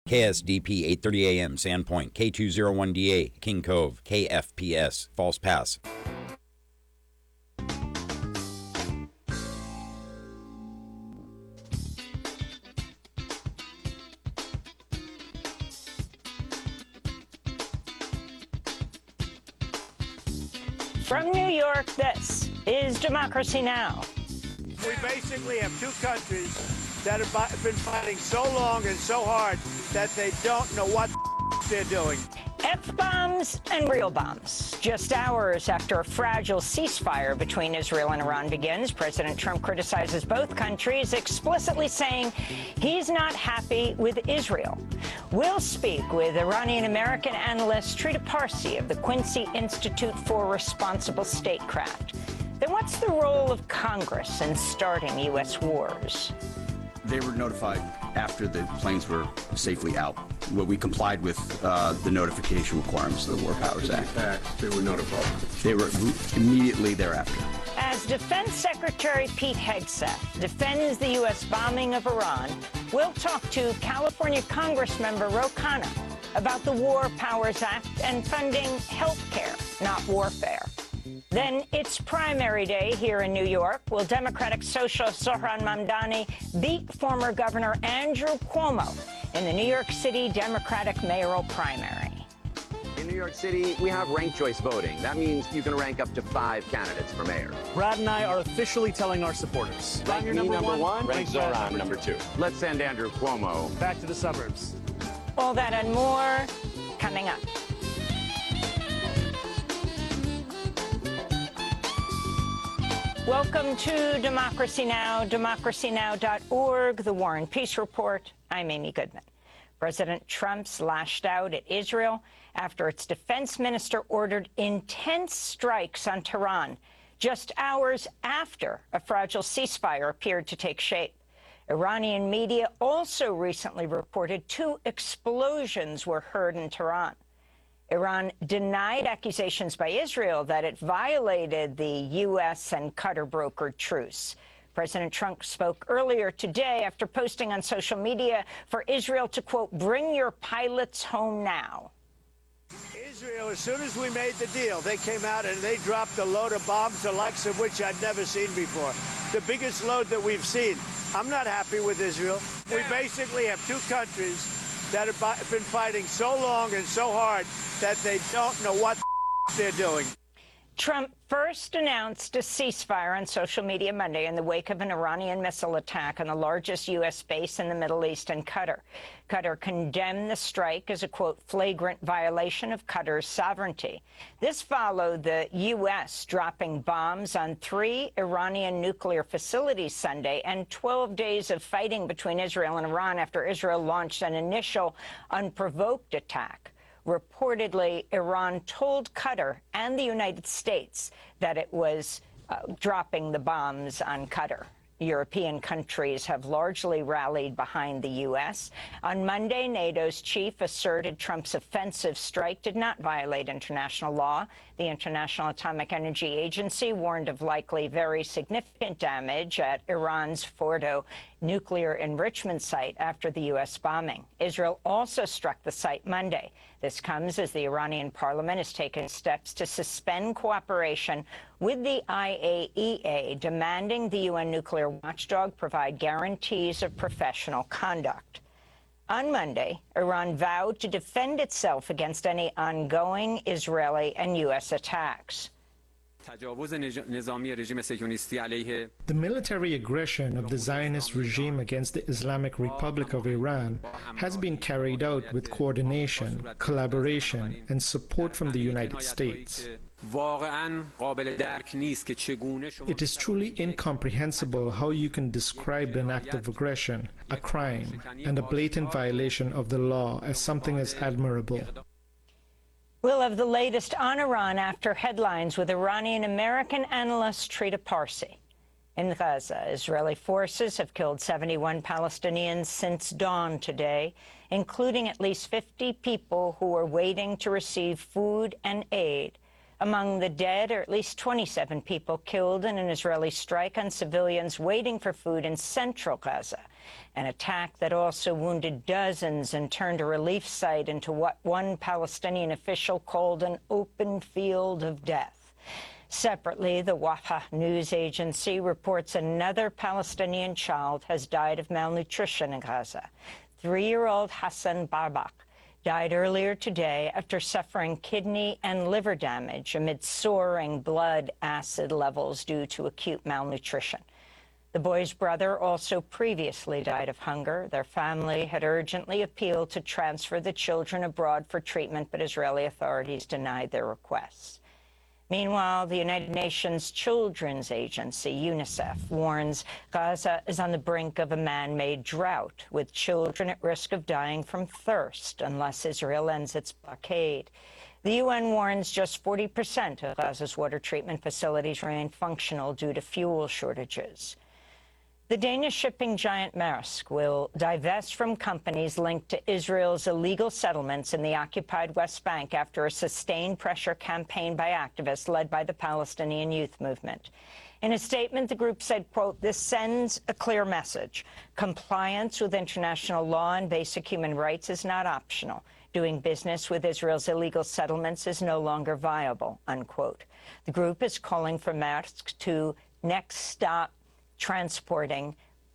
KSDP 8:30 a.m. Sandpoint, K201DA King Cove, KFPS False Pass. From New York, this is Democracy Now! We basically have two countries that have been fighting so long and so hard that they don't know what they're doing. F-bombs and real bombs. Just hours after a fragile ceasefire between Israel and Iran begins, President Trump criticizes both countries, explicitly saying he's not happy with Israel. We'll speak with Iranian-American analyst Trita Parsi of the Quincy Institute for Responsible Statecraft. Then what's the role of Congress in starting U.S. wars? They were notified after the planes were safely out. Well, we complied with the notification requirements of the War Powers Act. They were notified. They were immediately thereafter. As Defense Secretary Pete Hegseth defends the U.S. bombing of Iran, we'll talk to California Congressmember Ro Khanna about the War Powers Act and funding health care, not warfare. Then it's primary day here in New York. Will Democratic socialist Zohran Mamdani beat former Governor Andrew Cuomo in the New York City Democratic mayoral primary? In New York City, we have ranked choice voting. That means you can rank up to 5 candidates for mayor. Brad and I are officially telling our supporters. Rank me number one, rank Zohran number 2. Let's send Andrew Cuomo Back to the suburbs. All that and more coming up. Welcome to Democracy Now!, democracynow.org, the War and Peace Report. I'm Amy Goodman. President Trump's lashed out at Israel after its defense minister ordered intense strikes on Tehran just hours after a fragile ceasefire appeared to take shape. Iranian media also recently reported 2 explosions were heard in Tehran. Iran denied accusations by Israel that it violated the U.S. and Qatar-brokered truce. President Trump spoke earlier today after posting on social media for Israel to, quote, bring your pilots home now. Israel, as soon as we made the deal, they came out and they dropped a load of bombs, the likes of which I'd never seen before. The biggest load that we've seen. I'm not happy with Israel. We basically have two countries that have been fighting so long and so hard that they don't know what they're doing. Trump first announced a ceasefire on social media Monday in the wake of an Iranian missile attack on the largest U.S. base in the Middle East and Qatar. Qatar condemned the strike as a, quote, flagrant violation of Qatar's sovereignty. This followed the U.S. dropping bombs on 3 Iranian nuclear facilities Sunday and 12 days of fighting between Israel and Iran after Israel launched an initial unprovoked attack. Reportedly, Iran told Qatar and the United States that it was dropping the bombs on Qatar. European countries have largely rallied behind the U.S. On Monday, NATO's chief asserted Trump's offensive strike did not violate international law. The International Atomic Energy Agency warned of likely very significant damage at Iran's Fordo nuclear enrichment site after the U.S. bombing. Israel also struck the site Monday. This comes as the Iranian parliament has taken steps to suspend cooperation with the IAEA, demanding the UN nuclear watchdog provide guarantees of professional conduct. On Monday, Iran vowed to defend itself against any ongoing Israeli and U.S. attacks. The military aggression of the Zionist regime against the Islamic Republic of Iran has been carried out with coordination, collaboration, and support from the United States. It is truly incomprehensible how you can describe an act of aggression, a crime, and a blatant violation of the law as something as admirable. We'll have the latest on Iran after headlines with Iranian-American analyst Trita Parsi. In Gaza, Israeli forces have killed 71 Palestinians since dawn today, including at least 50 people who were waiting to receive food and aid. Among the dead are at least 27 people killed in an Israeli strike on civilians waiting for food in central Gaza, an attack that also wounded dozens and turned a relief site into what one Palestinian official called an open field of death. Separately, the Wafa news agency reports another Palestinian child has died of malnutrition in Gaza. 3-year-old Hassan Barbak died earlier today after suffering kidney and liver damage amid soaring blood acid levels due to acute malnutrition. The boy's brother also previously died of hunger. Their family had urgently appealed to transfer the children abroad for treatment, but Israeli authorities denied their requests. Meanwhile, the United Nations Children's Agency, UNICEF, warns Gaza is on the brink of a man-made drought, with children at risk of dying from thirst unless Israel ends its blockade. The UN warns just 40% of Gaza's water treatment facilities remain functional due to fuel shortages. The Danish shipping giant Maersk will divest from companies linked to Israel's illegal settlements in the occupied West Bank after a sustained pressure campaign by activists led by the Palestinian Youth Movement. In a statement, the group said, quote, "This sends a clear message. Compliance with international law and basic human rights is not optional. Doing business with Israel's illegal settlements is no longer viable," unquote. The group is calling for Maersk to next stop transporting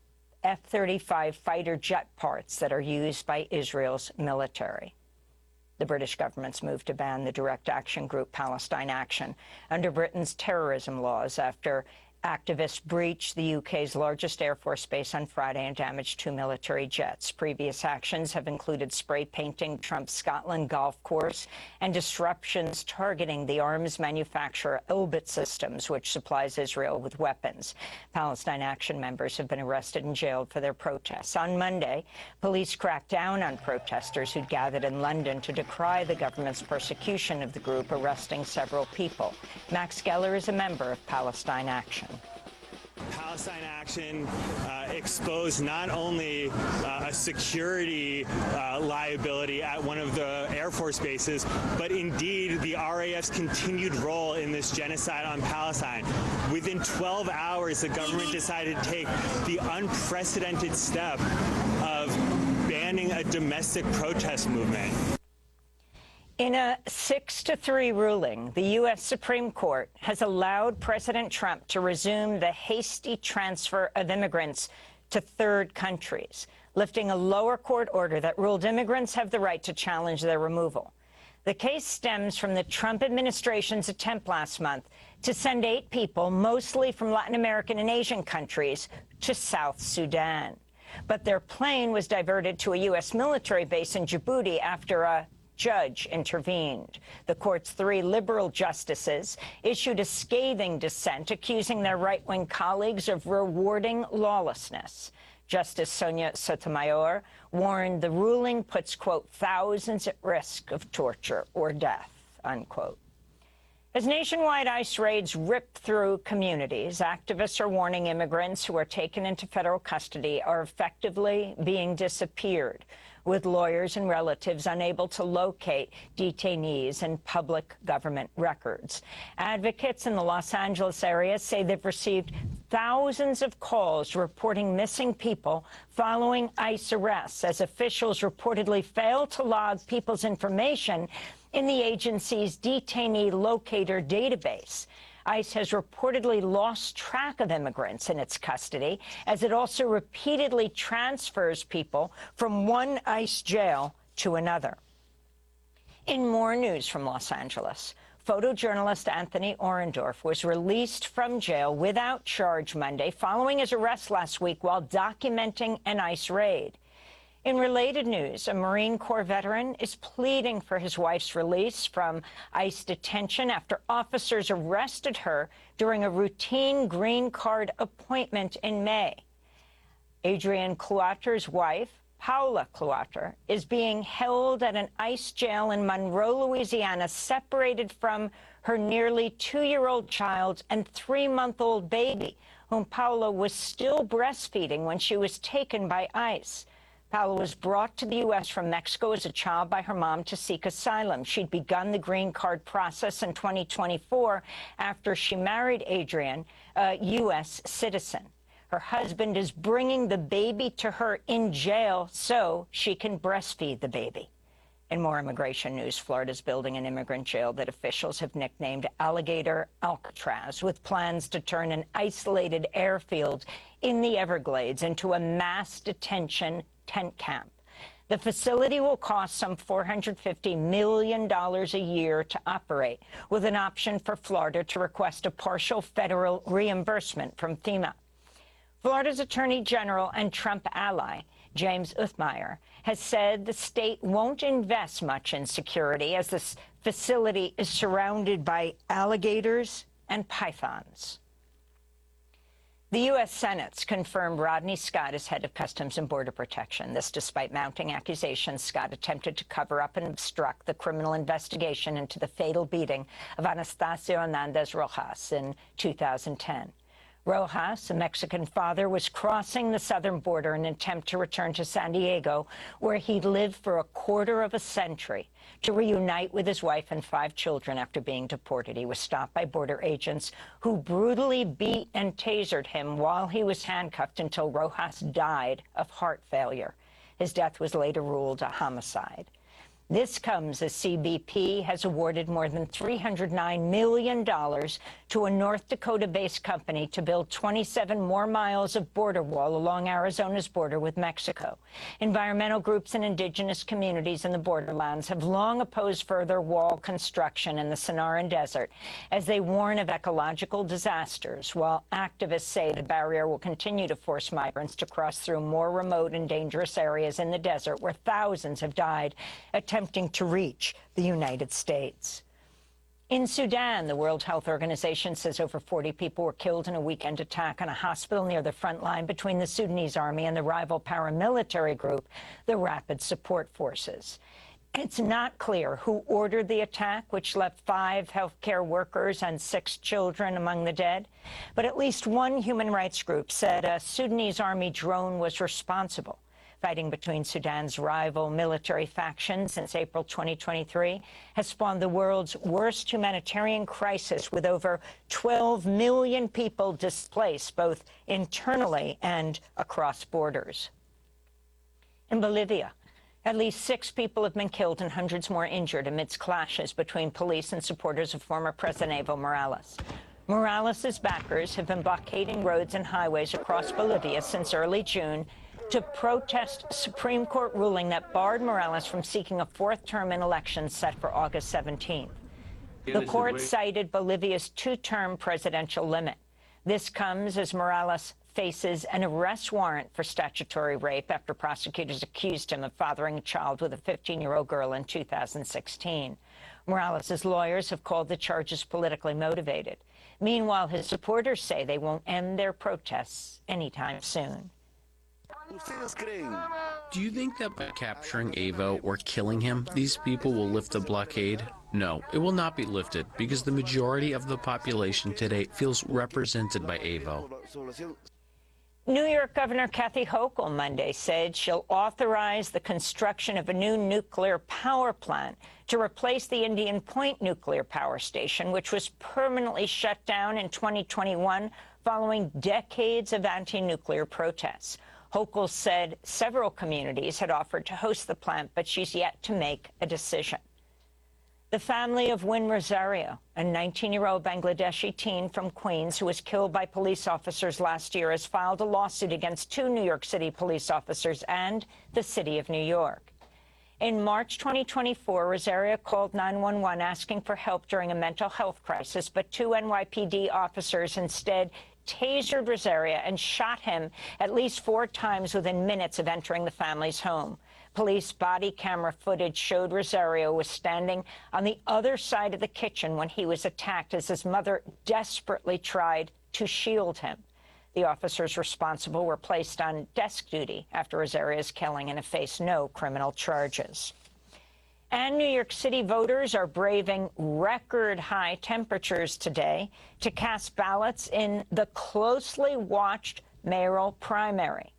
F-35 fighter jet parts that are used by Israel's military. The British government's move to ban the direct action group Palestine Action under Britain's terrorism laws after activists breached the UK's largest Air Force base on Friday and damaged 2 military jets. Previous actions have included spray painting Trump's Scotland golf course and disruptions targeting the arms manufacturer Elbit Systems, which supplies Israel with weapons. Palestine Action members have been arrested and jailed for their protests. On Monday, police cracked down on protesters who'd gathered in London to decry the government's persecution of the group, arresting several people. Max Geller is a member of Palestine Action. Palestine Action exposed not only a security liability at one of the Air Force bases, but indeed the RAF's continued role in this genocide on Palestine. Within 12 hours, the government decided to take the unprecedented step of banning a domestic protest movement. In a 6-3 ruling, the U.S. Supreme Court has allowed President Trump to resume the hasty transfer of immigrants to third countries, lifting a lower court order that ruled immigrants have the right to challenge their removal. The case stems from the Trump administration's attempt last month to send 8 people, mostly from Latin American and Asian countries, to South Sudan. But their plane was diverted to a U.S. military base in Djibouti after a judge intervened. The court's 3 liberal justices issued a scathing dissent accusing their right-wing colleagues of rewarding lawlessness. Justice Sonia Sotomayor warned the ruling puts, quote, thousands at risk of torture or death, unquote. As nationwide ICE raids rip through communities, activists are warning immigrants who are taken into federal custody are effectively being disappeared, with lawyers and relatives unable to locate detainees in public government records. Advocates in the Los Angeles area say they've received thousands of calls reporting missing people following ICE arrests, as officials reportedly failed to log people's information in the agency's detainee locator database. ICE has reportedly lost track of immigrants in its custody, as it also repeatedly transfers people from one ICE jail to another. In more news from Los Angeles, photojournalist Anthony Orendorff was released from jail without charge Monday following his arrest last week while documenting an ICE raid. In related news, a Marine Corps veteran is pleading for his wife's release from ICE detention after officers arrested her during a routine green card appointment in May. Adrian Cloutter's wife, Paula Cloutter, is being held at an ICE jail in Monroe, Louisiana, separated from her nearly 2-year-old child and 3-month-old baby, whom Paula was still breastfeeding when she was taken by ICE. Paola was brought to the U.S. from Mexico as a child by her mom to seek asylum. She'd begun the green card process in 2024 after she married Adrian, a U.S. citizen. Her husband is bringing the baby to her in jail so she can breastfeed the baby. In more immigration news, Florida's building an immigrant jail that officials have nicknamed Alligator Alcatraz, with plans to turn an isolated airfield in the Everglades into a mass detention tent camp. The facility will cost some $450 million a year to operate, with an option for Florida to request a partial federal reimbursement from FEMA. Florida's Attorney General and Trump ally, James Uthmeier, has said the state won't invest much in security as this facility is surrounded by alligators and pythons. The U.S. Senate's confirmed Rodney Scott as head of Customs and Border Protection. This despite mounting accusations Scott attempted to cover up and obstruct the criminal investigation into the fatal beating of Anastasio Hernandez Rojas in 2010. Rojas, a Mexican father, was crossing the southern border in an attempt to return to San Diego, where he'd lived for a quarter of a century, to reunite with his wife and 5 children after being deported. He was stopped by border agents who brutally beat and tasered him while he was handcuffed until Rojas died of heart failure. His death was later ruled a homicide. This comes as CBP has awarded more than $309 million to a North Dakota-based company to build 27 more miles of border wall along Arizona's border with Mexico. Environmental groups and indigenous communities in the borderlands have long opposed further wall construction in the Sonoran Desert as they warn of ecological disasters, while activists say the barrier will continue to force migrants to cross through more remote and dangerous areas in the desert where thousands have died attempting to reach the United States. In Sudan, the World Health Organization says over 40 people were killed in a weekend attack on a hospital near the front line between the Sudanese army and the rival paramilitary group, the Rapid Support Forces. It's not clear who ordered the attack, which left 5 healthcare workers and 6 children among the dead. But at least one human rights group said a Sudanese army drone was responsible. Fighting between Sudan's rival military factions since April 2023 has spawned the world's worst humanitarian crisis, with over 12 million people displaced both internally and across borders. In Bolivia, at least 6 people have been killed and hundreds more injured amidst clashes between police and supporters of former President Evo Morales. Morales' backers have been blockading roads and highways across Bolivia since early June to protest a Supreme Court ruling that barred Morales from seeking a 4th term in elections set for August 17th. The court cited Bolivia's 2-term presidential limit. This comes as Morales faces an arrest warrant for statutory rape after prosecutors accused him of fathering a child with a 15-year-old girl in 2016. Morales' lawyers have called the charges politically motivated. Meanwhile, his supporters say they won't end their protests anytime soon. Do you think that by capturing Evo or killing him, these people will lift the blockade? No, it will not be lifted because the majority of the population today feels represented by Evo. New York Governor Kathy Hochul Monday said she'll authorize the construction of a new nuclear power plant to replace the Indian Point nuclear power station, which was permanently shut down in 2021 following decades of anti-nuclear protests. Hochul said several communities had offered to host the plant, but she's yet to make a decision. The family of Win Rosario, a 19-year-old Bangladeshi teen from Queens who was killed by police officers last year, has filed a lawsuit against 2 New York City police officers and the city of New York. In March 2024, Rosario called 911 asking for help during a mental health crisis, but 2 NYPD officers instead tasered Rosario and shot him at least 4 times within minutes of entering the family's home. Police body camera footage showed Rosario was standing on the other side of the kitchen when he was attacked as his mother desperately tried to shield him. The officers responsible were placed on desk duty after Rosario's killing and have faced no criminal charges. And New York City voters are braving record-high temperatures today to cast ballots in the closely watched mayoral primary.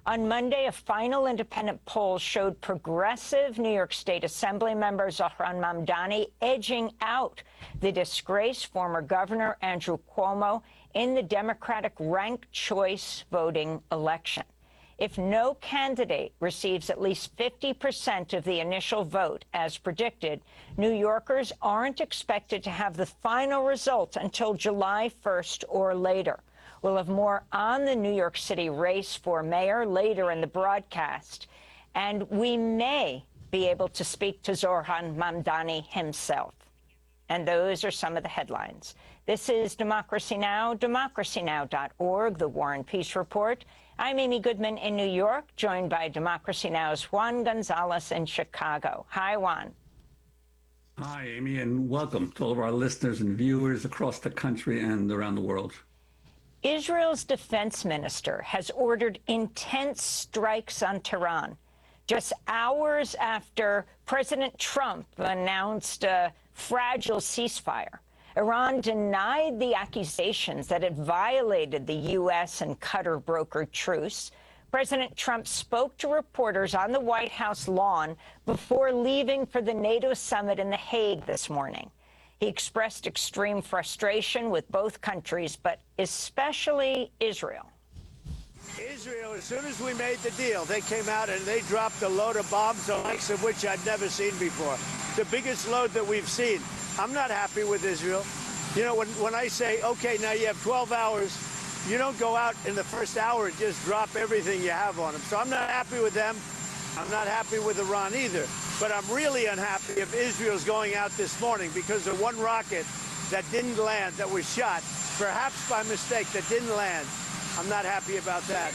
On Monday, a final independent poll showed progressive New York State Assembly member Zohran Mamdani edging out the disgraced former governor Andrew Cuomo in the Democratic ranked choice voting election. If no candidate receives at least 50% of the initial vote, as predicted, New Yorkers aren't expected to have the final result until July 1st or later. We'll have more on the New York City race for mayor later in the broadcast. And we may be able to speak to Zohran Mamdani himself. And those are some of the headlines. This is Democracy Now!, democracynow.org, The War and Peace Report. I'm Amy Goodman in New York, joined by Democracy Now!'s Juan Gonzalez in Chicago. Hi, Juan. Hi, Amy, and welcome to all of our listeners and viewers across the country and around the world. Israel's defense minister has ordered intense strikes on Tehran, just hours after President Trump announced a fragile ceasefire. Iran denied the accusations that it violated the U.S. and Qatar brokered truce. President Trump spoke to reporters on the White House lawn before leaving for the NATO summit in The Hague this morning. He expressed extreme frustration with both countries, but especially Israel. Israel, as soon as we made the deal, they came out and they dropped a load of bombs, the likes of which I'd never seen before. The biggest load that we've seen. I'm not happy with Israel. You know, when I say, okay, now you have 12 hours, you don't go out in the first hour and just drop everything you have on them. So I'm not happy with them. I'm not happy with Iran either. But I'm really unhappy if Israel's going out this morning because of one rocket that didn't land, that was shot, perhaps by mistake, that didn't land. I'm not happy about that.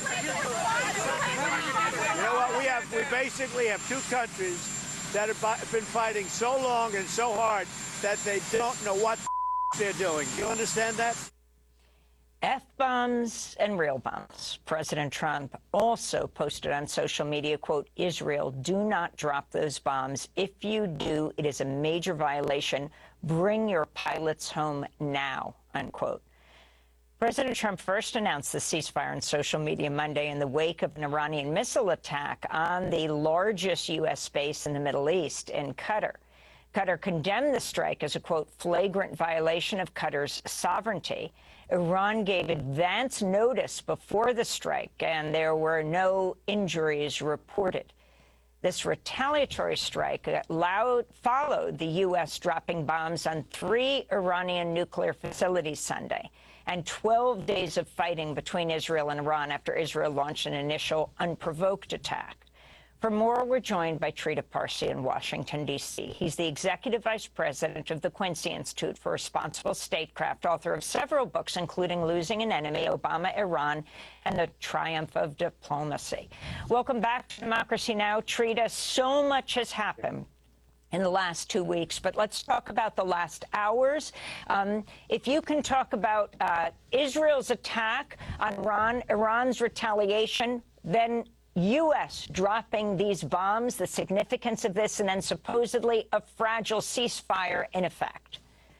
You know what? We basically have two countries that have been fighting so long and so hard that they don't know what they're doing. Do you understand that? F-bombs and real bombs. President Trump also posted on social media, quote, Israel, do not drop those bombs. If you do, it is a major violation. Bring your pilots home now, unquote. President Trump first announced the ceasefire on social media Monday in the wake of an Iranian missile attack on the largest U.S. base in the Middle East, in Qatar. Qatar condemned the strike as a, quote, flagrant violation of Qatar's sovereignty. Iran gave advance notice before the strike, and there were no injuries reported. This retaliatory strike followed the U.S. dropping bombs on 3 Iranian nuclear facilities Sunday, and 12 days of fighting between Israel and Iran after Israel launched an initial unprovoked attack. For more, we're joined by Trita Parsi in Washington, D.C. He's the executive vice president of the Quincy Institute for Responsible Statecraft, author of several books, including Losing an Enemy, Obama, Iran, and The Triumph of Diplomacy. Welcome back to Democracy Now!, Trita. So much has happened in the last 2 weeks, but let's talk about the last hours. If you can talk about Israel's attack on Iran, Iran's retaliation, then U.S. dropping these bombs, the significance of this, and then supposedly a fragile ceasefire in effect.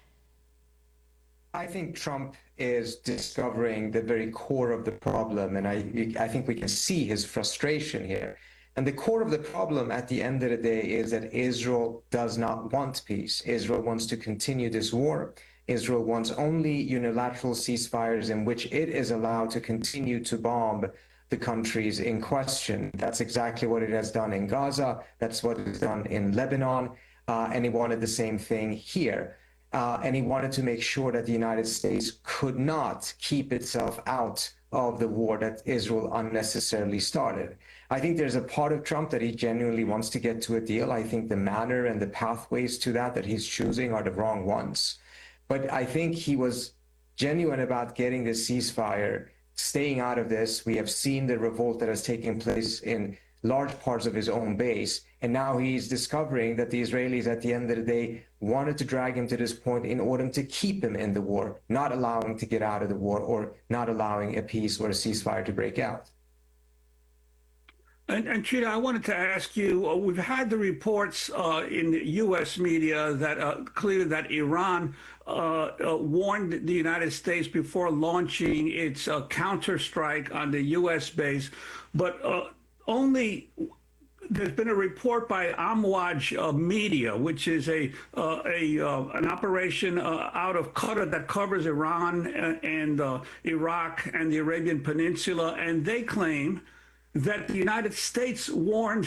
I think Trump is discovering the very core of the problem, and I think we can see his frustration here. And the core of the problem at the end of the day is that Israel does not want peace. Israel wants to continue this war. Israel wants only unilateral ceasefires in which it is allowed to continue to bomb the countries in question. That's exactly what it has done in Gaza. That's what it's done in Lebanon. And he wanted the same thing here. And he wanted to make sure that the United States could not keep itself out of the war that Israel unnecessarily started. I think there's a part of Trump that he genuinely wants to get to a deal. I think the manner and the pathways to that he's choosing are the wrong ones. But I think he was genuine about getting this ceasefire, staying out of this. We have seen the revolt that has taken place in large parts of his own base. And now he's discovering that the Israelis at the end of the day wanted to drag him to this point in order to keep him in the war, not allowing him to get out of the war or not allowing a peace or a ceasefire to break out. And Trina, I wanted to ask you, we've had the reports in the U.S. media that clearly that Iran warned the United States before launching its counterstrike on the U.S. base, but there's been a report by Amwaj Media, which is an operation out of Qatar that covers Iran and Iraq and the Arabian Peninsula, and they claim that the United States warned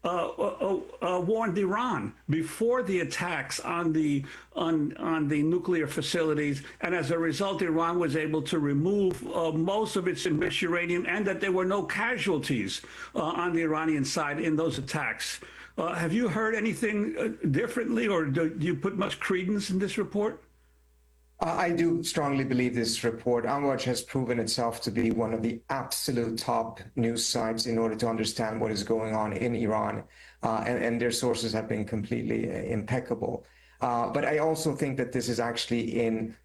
Iran before the attacks on the nuclear facilities, and as a result, Iran was able to remove most of its enriched uranium, and that there were no casualties on the Iranian side in those attacks. Have you heard anything differently, or do you put much credence in this report? I do strongly believe this report. Amwaj has proven itself to be one of the absolute top news sites in order to understand what is going on in Iran, and their sources have been completely impeccable. But I also think that this is actually in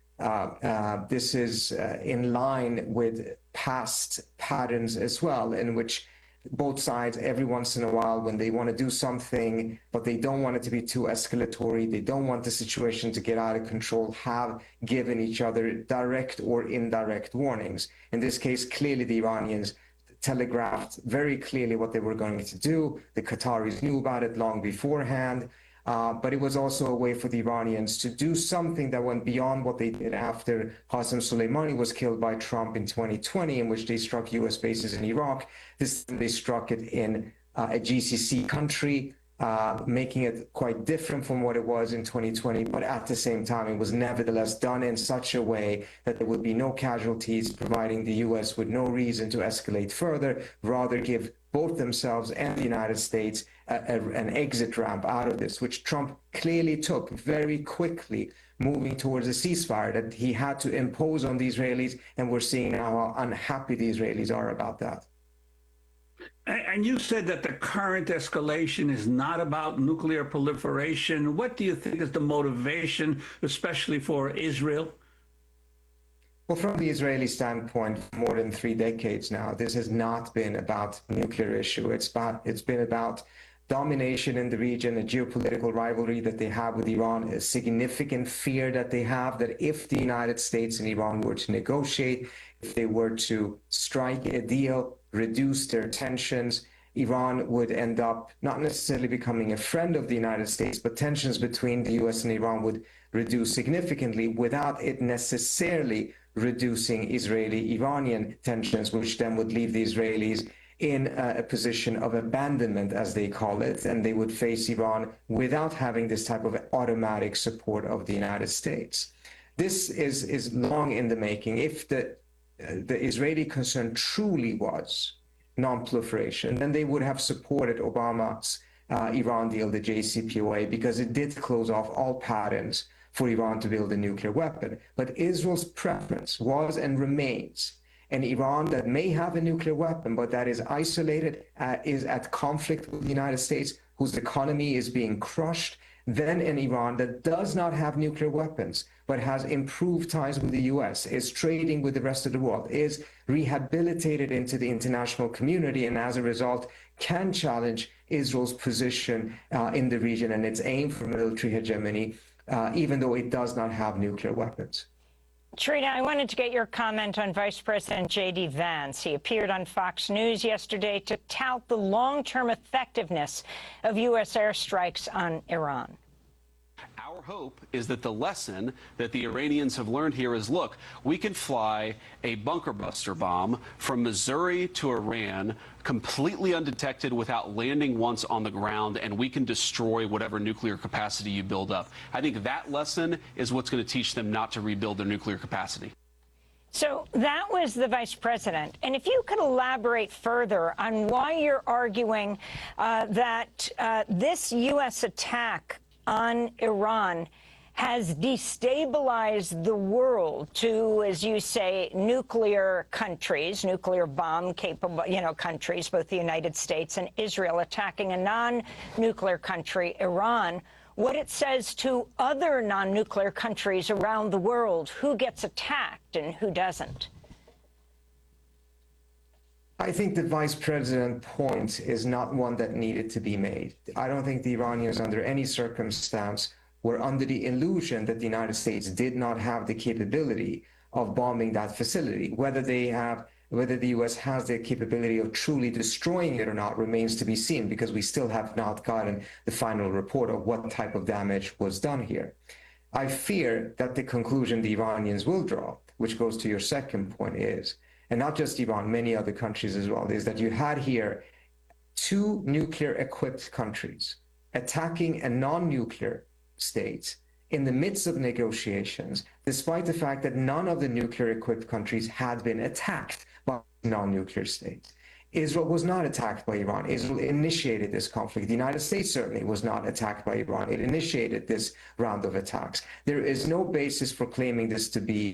line with past patterns as well, in which both sides, every once in a while, when they want to do something, but they don't want it to be too escalatory, they don't want the situation to get out of control, have given each other direct or indirect warnings. In this case, clearly the Iranians telegraphed very clearly what they were going to do. The Qataris knew about it long beforehand. But it was also a way for the Iranians to do something that went beyond what they did after Qasem Soleimani was killed by Trump in 2020, in which they struck U.S. bases in Iraq. This time they struck it in a GCC country, making it quite different from what it was in 2020. But at the same time, it was nevertheless done in such a way that there would be no casualties, providing the U.S. with no reason to escalate further, rather give both themselves and the United States an exit ramp out of this, which Trump clearly took very quickly, moving towards a ceasefire that he had to impose on the Israelis, and we're seeing now how unhappy the Israelis are about that. And you said that the current escalation is not about nuclear proliferation. What do you think is the motivation, especially for Israel? Well, from the Israeli standpoint, for more than 3 decades now, this has not been about nuclear issue. It's been about domination in the region, a geopolitical rivalry that they have with Iran, a significant fear that they have that if the United States and Iran were to negotiate, if they were to strike a deal, reduce their tensions, Iran would end up not necessarily becoming a friend of the United States, but tensions between the US and Iran would reduce significantly without it necessarily reducing Israeli-Iranian tensions, which then would leave the Israelis in a position of abandonment, as they call it, and they would face Iran without having this type of automatic support of the United States. This is long in the making. If the Israeli concern truly was non-proliferation, then they would have supported Obama's Iran deal, the JCPOA, because it did close off all patterns for Iran to build a nuclear weapon. But Israel's preference was and remains an Iran that may have a nuclear weapon, but that is isolated, is at conflict with the United States, whose economy is being crushed, than an Iran that does not have nuclear weapons, but has improved ties with the US, is trading with the rest of the world, is rehabilitated into the international community, and as a result can challenge Israel's position in the region and its aim for military hegemony, even though it does not have nuclear weapons. Trina, I wanted to get your comment on Vice President J.D. Vance. He appeared on Fox News yesterday to tout the long-term effectiveness of U.S. airstrikes on Iran. Our hope is that the lesson that the Iranians have learned here is, look, we can fly a bunker buster bomb from Missouri to Iran completely undetected without landing once on the ground, and we can destroy whatever nuclear capacity you build up. I think that lesson is what's going to teach them not to rebuild their nuclear capacity. So that was the vice president. And if you could elaborate further on why you're arguing that this U.S. attack on Iran has destabilized the world to, as you say, nuclear countries, nuclear bomb-capable, countries, both the United States and Israel attacking a non-nuclear country, Iran, what it says to other non-nuclear countries around the world, who gets attacked and who doesn't. I think the vice president point is not one that needed to be made. I don't think the Iranians under any circumstance were under the illusion that the United States did not have the capability of bombing that facility. Whether the US has the capability of truly destroying it or not remains to be seen, because we still have not gotten the final report of what type of damage was done here. I fear that the conclusion the Iranians will draw, which goes to your second point, is, and not just Iran, many other countries as well, is that you had here two nuclear-equipped countries attacking a non-nuclear state in the midst of negotiations, despite the fact that none of the nuclear-equipped countries had been attacked by non-nuclear states. Israel was not attacked by Iran. Israel initiated this conflict. The United States certainly was not attacked by Iran. It initiated this round of attacks. There is no basis for claiming this to be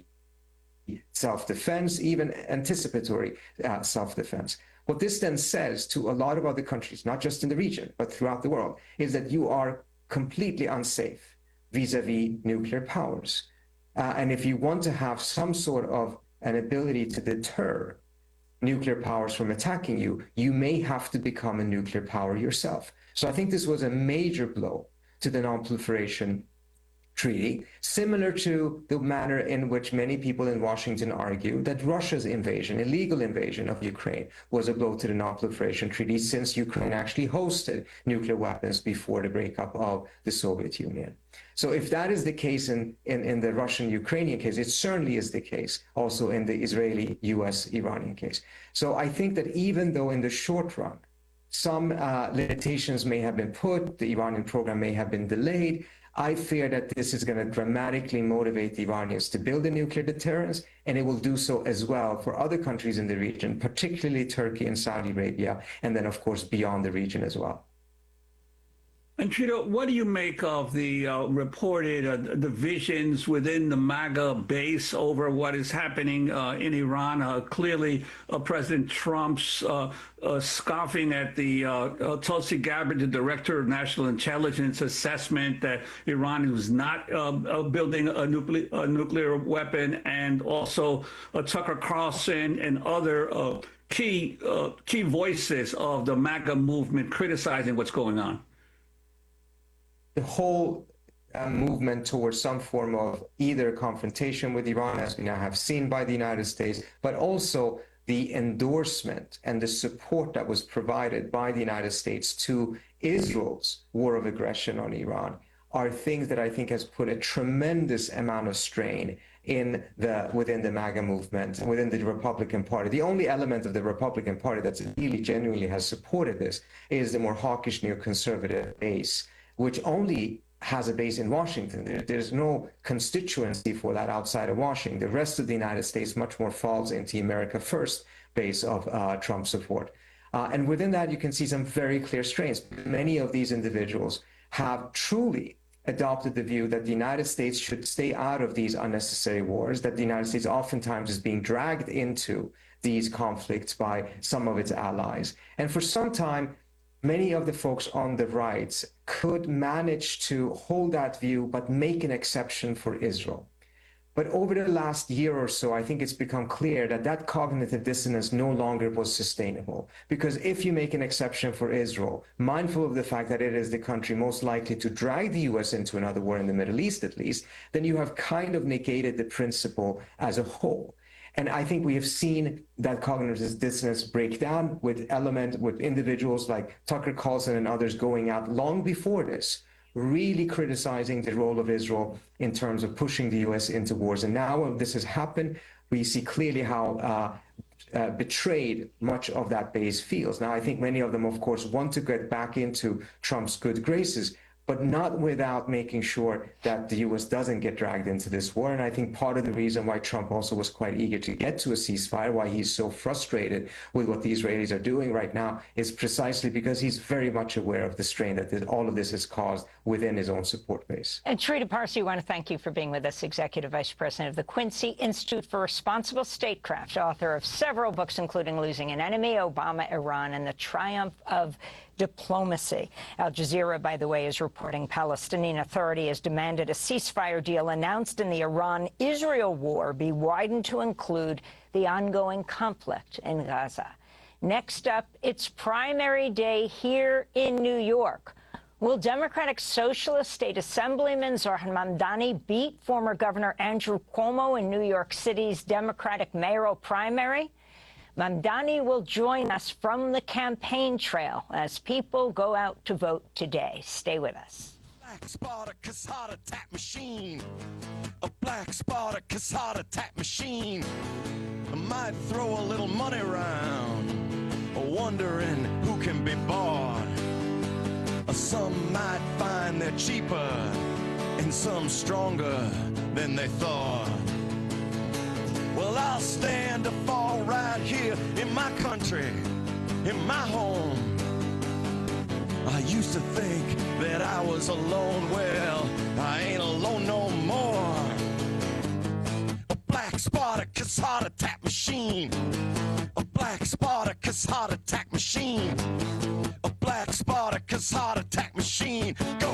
self-defense, even anticipatory self-defense. What this then says to a lot of other countries, not just in the region, but throughout the world, is that you are completely unsafe vis-a-vis nuclear powers. And if you want to have some sort of an ability to deter nuclear powers from attacking you, you may have to become a nuclear power yourself. So I think this was a major blow to the Non-Proliferation Treaty, similar to the manner in which many people in Washington argue that Russia's invasion, illegal invasion of Ukraine, was a blow to the Non-Proliferation Treaty, since Ukraine actually hosted nuclear weapons before the breakup of the Soviet Union. So if that is the case in the Russian-Ukrainian case, it certainly is the case also in the Israeli-US-Iranian case. So I think that even though in the short run, some limitations may have been put, the Iranian program may have been delayed, I fear that this is going to dramatically motivate the Iranians to build a nuclear deterrence, and it will do so as well for other countries in the region, particularly Turkey and Saudi Arabia, and then, of course, beyond the region as well. And Trito, what do you make of the reported divisions within the MAGA base over what is happening in Iran? Clearly, President Trump's scoffing at the Tulsi Gabbard, the director of national intelligence, assessment that Iran was not building a nuclear weapon, and also Tucker Carlson and other key voices of the MAGA movement criticizing what's going on. The whole movement towards some form of either confrontation with Iran, as we now have seen by the United States, but also the endorsement and the support that was provided by the United States to Israel's war of aggression on Iran, are things that I think has put a tremendous amount of strain within the MAGA movement, within the Republican Party. The only element of the Republican Party that's really genuinely has supported this is the more hawkish neoconservative base, which only has a base in Washington. There's no constituency for that outside of Washington. The rest of the United States much more falls into America First base of Trump support. And within that, you can see some very clear strains. Many of these individuals have truly adopted the view that the United States should stay out of these unnecessary wars, that the United States oftentimes is being dragged into these conflicts by some of its allies. And for some time, many of the folks on the right could manage to hold that view, but make an exception for Israel. But over the last year or so, I think it's become clear that that cognitive dissonance no longer was sustainable. Because if you make an exception for Israel, mindful of the fact that it is the country most likely to drag the US into another war in the Middle East, at least, then you have kind of negated the principle as a whole. And I think we have seen that cognitive dissonance break down with individuals like Tucker Carlson and others going out long before this, really criticizing the role of Israel in terms of pushing the US into wars. And now when this has happened, we see clearly how betrayed much of that base feels. Now, I think many of them, of course, want to get back into Trump's good graces, but not without making sure that the US doesn't get dragged into this war. And I think part of the reason why Trump also was quite eager to get to a ceasefire, why he's so frustrated with what the Israelis are doing right now, is precisely because he's very much aware of the strain that all of this has caused within his own support base. And Trita Parsi, we want to thank you for being with us, Executive Vice President of the Quincy Institute for Responsible Statecraft, author of several books, including Losing an Enemy, Obama, Iran, and the Triumph of Diplomacy. Al Jazeera, by the way, is reporting Palestinian Authority has demanded a ceasefire deal announced in the Iran-Israel war be widened to include the ongoing conflict in Gaza. Next up, it's primary day here in New York. Will Democratic Socialist State Assemblyman Zohran Mamdani beat former Governor Andrew Cuomo in New York City's Democratic mayoral primary? Mamdani will join us from the campaign trail as people go out to vote today. Stay with us. Black Spartacus heart attack machine. A black Spartacus heart attack machine. I might throw a little money around, wondering who can be bought. Some might find they're cheaper, and some stronger than they thought. Well, I'll stand or fall right here in my country, in my home. I used to think that I was alone. Well, I ain't alone no more. A black Spartacus heart attack machine. A black Spartacus heart attack machine. A black Spartacus heart attack machine. Go!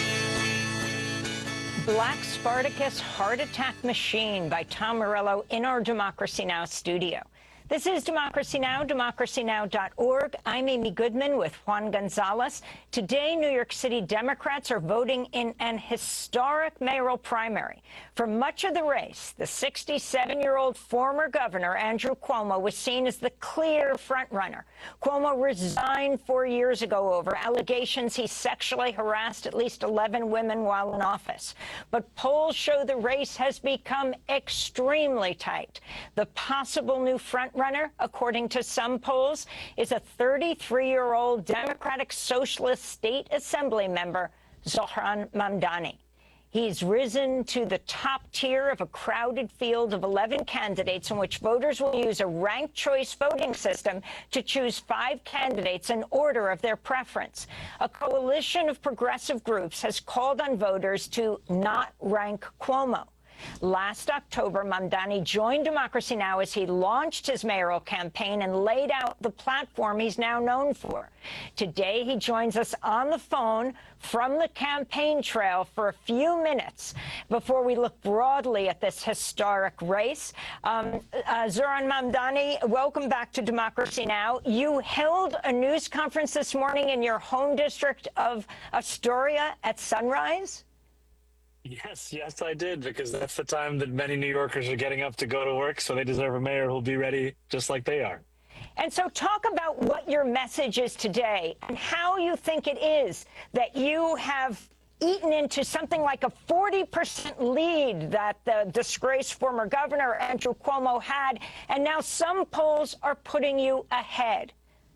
Black Spartacus Heart Attack Machine by Tom Morello in our Democracy Now! Studio. This is Democracy Now!, democracynow.org. I'm Amy Goodman with Juan Gonzalez. Today, New York City Democrats are voting in an historic mayoral primary. For much of the race, the 67-year-old former governor, Andrew Cuomo, was seen as the clear frontrunner. Cuomo resigned 4 years ago over allegations he sexually harassed at least 11 women while in office. But polls show the race has become extremely tight. The possible new frontrunner, according to some polls, is a 33-year-old Democratic Socialist State Assembly member, Zohran Mamdani. He's risen to the top tier of a crowded field of 11 candidates in which voters will use a ranked choice voting system to choose 5 candidates in order of their preference. A coalition of progressive groups has called on voters to not rank Cuomo. Last October, Mamdani joined Democracy Now! As he launched his mayoral campaign and laid out the platform he's now known for. Today, he joins us on the phone from the campaign trail for a few minutes before we look broadly at this historic race. Zohran Mamdani, welcome back to Democracy Now! You held a news conference this morning in your home district of Astoria at sunrise? Yes, I did, because that's the time that many New Yorkers are getting up to go to work, so they deserve a mayor who'll be ready just like they are. And so talk about what your message is today and how you think it is that you have eaten into something like a 40% lead that the disgraced former governor Andrew Cuomo had, and now some polls are putting you ahead.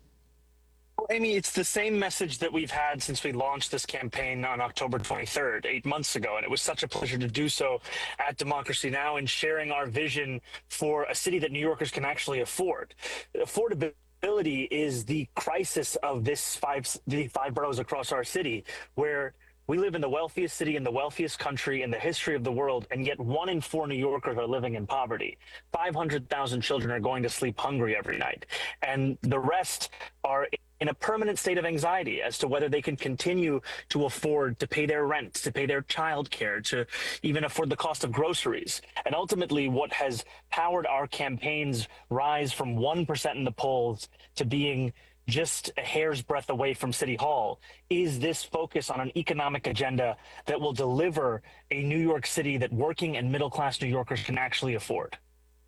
Well, Amy, it's the same message that we've had since we launched this campaign on October 23rd, 8 months ago. And it was such a pleasure to do so at Democracy Now! And sharing our vision for a city that New Yorkers can actually afford. Affordability is the crisis of the five boroughs across our city, where we live in the wealthiest city in the wealthiest country in the history of the world, and yet 1 in 4 New Yorkers are living in poverty. 500,000 children are going to sleep hungry every night, and the rest are in a permanent state of anxiety as to whether they can continue to afford to pay their rent, to pay their child care, to even afford the cost of groceries. And ultimately, what has powered our campaign's rise from 1% in the polls to being just a hair's breadth away from City Hall is this focus on an economic agenda that will deliver a New York City that working and middle-class New Yorkers can actually afford.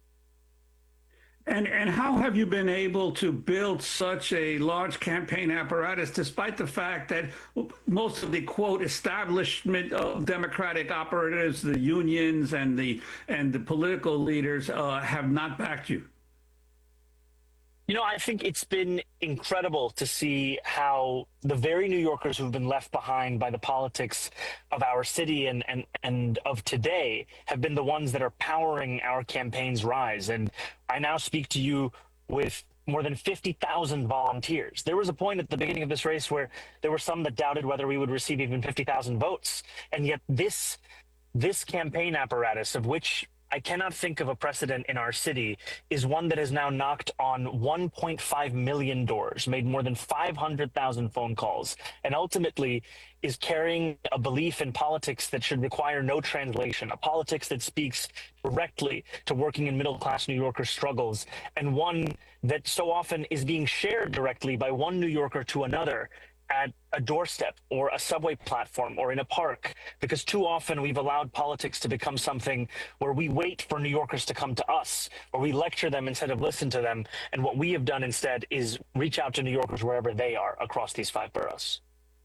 And how have you been able to build such a large campaign apparatus, despite the fact that most of the, quote, establishment of Democratic operatives, the unions and the political leaders have not backed you? You know, I think it's been incredible to see how the very New Yorkers who've been left behind by the politics of our city and of today have been the ones that are powering our campaign's rise. And I now speak to you with more than 50,000 volunteers. There was a point at the beginning of this race where there were some that doubted whether we would receive even 50,000 votes. And yet this campaign apparatus, of which I cannot think of a precedent in our city is one that has now knocked on 1.5 million doors, made more than 500,000 phone calls, and ultimately is carrying a belief in politics that should require no translation, a politics that speaks directly to working and middle-class New Yorkers' struggles, and one that so often is being shared directly by one New Yorker to another at a doorstep or a subway platform or in a park, because too often we've allowed politics to become something where we wait for New Yorkers to come to us, or we lecture them instead of listen to them. And what we have done instead is reach out to New Yorkers wherever they are across these 5 boroughs.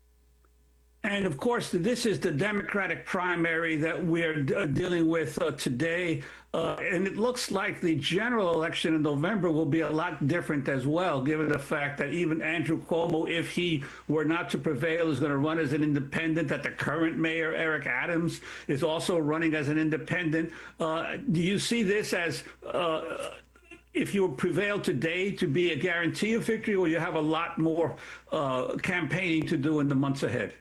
And of course, this is the Democratic primary that we're dealing with today. And it looks like the general election in November will be a lot different as well, given the fact that even Andrew Cuomo, if he were not to prevail, is going to run as an independent, that the current mayor, Eric Adams, is also running as an independent. Do you see this as, if you prevail today, to be a guarantee of victory, or you have a lot more campaigning to do in the months ahead?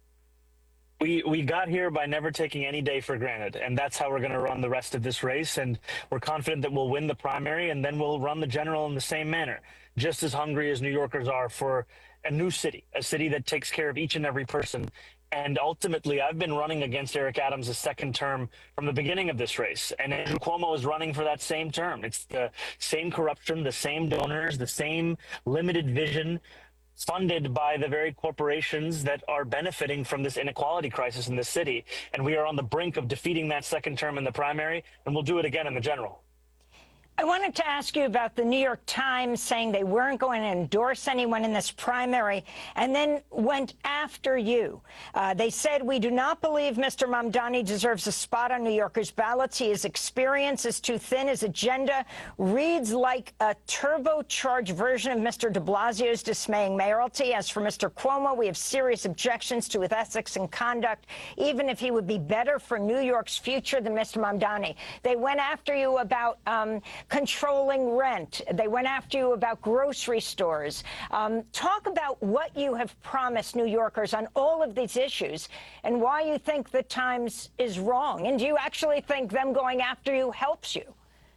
We got here by never taking any day for granted, and that's how we're going to run the rest of this race. And we're confident that we'll win the primary, and then we'll run the general in the same manner, just as hungry as New Yorkers are for a new city, a city that takes care of each and every person. And ultimately, I've been running against Eric Adams' a second term from the beginning of this race, and Andrew Cuomo is running for that same term. It's the same corruption, the same donors, the same limited vision, funded by the very corporations that are benefiting from this inequality crisis in this city. And we are on the brink of defeating that second term in the primary, and we'll do it again in the general. I wanted to ask you about the New York Times saying they weren't going to endorse anyone in this primary and then went after you. They said, "We do not believe Mr. Mamdani deserves a spot on New Yorkers' ballots. His experience is too thin. His agenda reads like a turbocharged version of Mr. de Blasio's dismaying mayoralty. As for Mr. Cuomo, we have serious objections to his ethics and conduct, even if he would be better for New York's future than Mr. Mamdani." They went after you about controlling rent. They went after you about grocery stores. Talk about what you have promised New Yorkers on all of these issues and why you think the Times is wrong. And do you actually think them going after you helps you?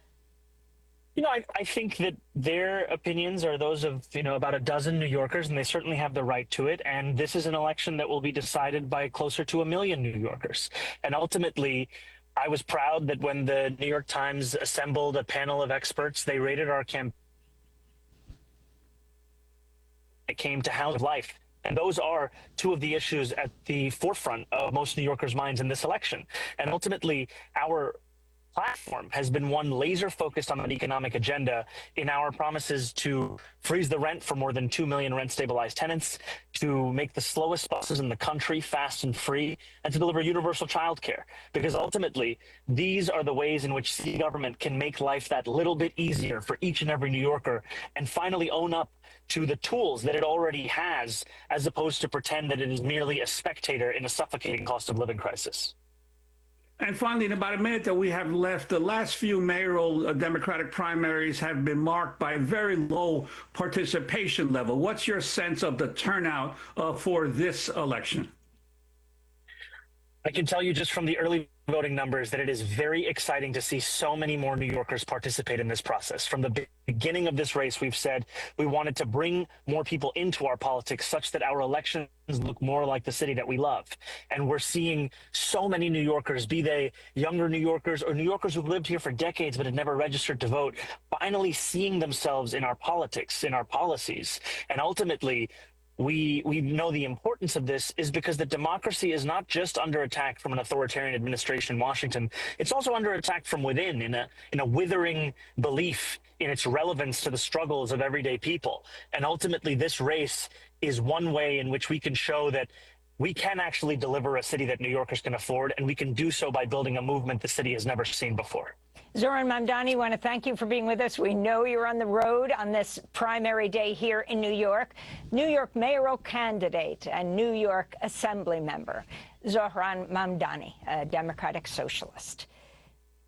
You know, I think that their opinions are those of, about a dozen New Yorkers, and they certainly have the right to it. And this is an election that will be decided by closer to 1 million New Yorkers. And ultimately, I was proud that when the New York Times assembled a panel of experts, they rated our campaign. It came to House of Life. And those are two of the issues at the forefront of most New Yorkers' minds in this election. And ultimately, our platform has been one laser focused on an economic agenda in our promises to freeze the rent for more than 2 million rent stabilized tenants, to make the slowest buses in the country fast and free, and to deliver universal child care. Because ultimately, these are the ways in which city government can make life that little bit easier for each and every New Yorker and finally own up to the tools that it already has, as opposed to pretend that it is merely a spectator in a suffocating cost of living crisis. And finally, in about a minute that we have left, the last few mayoral Democratic primaries have been marked by a very low participation level. What's your sense of the turnout for this election? I can tell you just from the early voting numbers that it is very exciting to see so many more New Yorkers participate in this process. From the beginning of this race, we've said we wanted to bring more people into our politics such that our elections look more like the city that we love. And we're seeing so many New Yorkers, be they younger New Yorkers or New Yorkers who've lived here for decades but had never registered to vote, finally seeing themselves in our politics, in our policies. And ultimately, we know the importance of this is because the democracy is not just under attack from an authoritarian administration in Washington. It's also under attack from within in a withering belief in its relevance to the struggles of everyday people. And ultimately, this race is one way in which we can show that we can actually deliver a city that New Yorkers can afford, and we can do so by building a movement the city has never seen before. Zohran Mamdani, I want to thank you for being with us. We know you're on the road on this primary day here in New York. New York mayoral candidate and New York Assembly member, Zohran Mamdani, a Democratic socialist.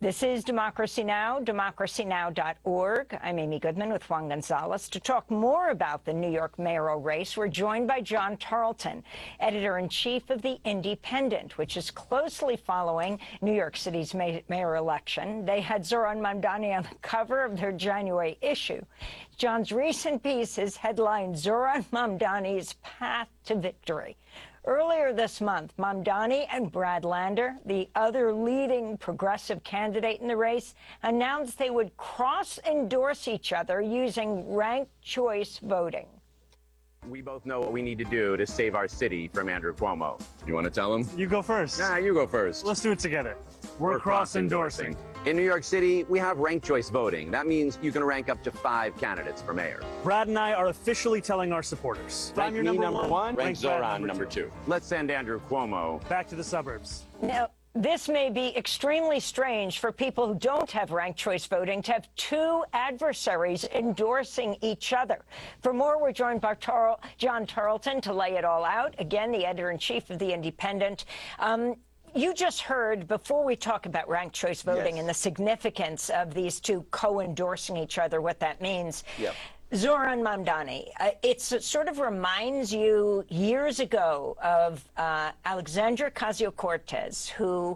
This is Democracy Now!, democracynow.org. I'm Amy Goodman with Juan Gonzalez. To talk more about the New York mayoral race, we're joined by John Tarleton, editor-in-chief of The Independent, which is closely following New York City's mayor election. They had Zohran Mamdani on the cover of their January issue. John's recent piece is headlined, Zohran Mamdani's Path to Victory. Earlier this month, Mamdani and Brad Lander, the other leading progressive candidate in the race, announced they would cross-endorse each other using ranked choice voting. We both know what we need to do to save our city from Andrew Cuomo. You want to tell him? You go first. Nah, you go first. Let's do it together. We're cross-endorsing. In New York City, we have ranked choice voting. That means you can rank up to 5 candidates for mayor. Brad and I are officially telling our supporters. Rank me number one. Rank Zohran number 2. Let's send Andrew Cuomo back to the suburbs. Now, this may be extremely strange for people who don't have ranked choice voting to have 2 adversaries endorsing each other. For more, we're joined by John Tarleton to lay it all out. Again, the editor-in-chief of The Independent. You just heard, before we talk about ranked choice voting and the significance of these 2 co-endorsing each other, what that means. Yep. Zohran Mamdani, it sort of reminds you years ago of Alexandria Ocasio-Cortez, who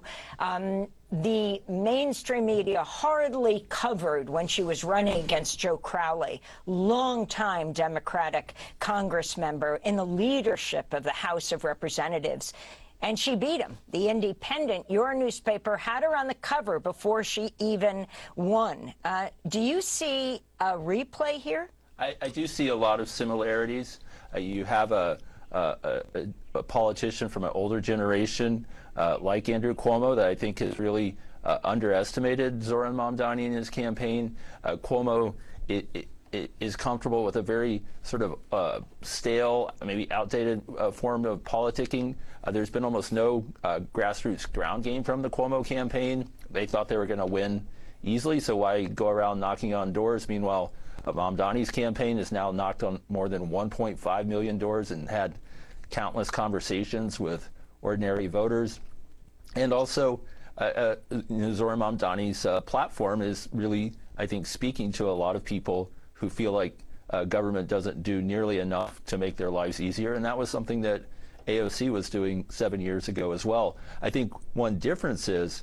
the mainstream media hardly covered when she was running against Joe Crowley, longtime Democratic Congress member in the leadership of the House of Representatives. And she beat him. The Independent, your newspaper, had her on the cover before she even won. Do you see a replay here? I do see a lot of similarities. You have a politician from an older generation like Andrew Cuomo that I think has really underestimated Zohran Mamdani in his campaign. Cuomo is comfortable with a very sort of stale, maybe outdated form of politicking. There's been almost no grassroots ground game from the Cuomo campaign. They thought they were going to win easily, so why go around knocking on doors? Meanwhile, Mamdani's campaign has now knocked on more than 1.5 million doors and had countless conversations with ordinary voters. And also, Zohran Mamdani's platform is really, I think, speaking to a lot of people who feel like government doesn't do nearly enough to make their lives easier. And that was something that AOC was doing 7 years ago as well. I think one difference is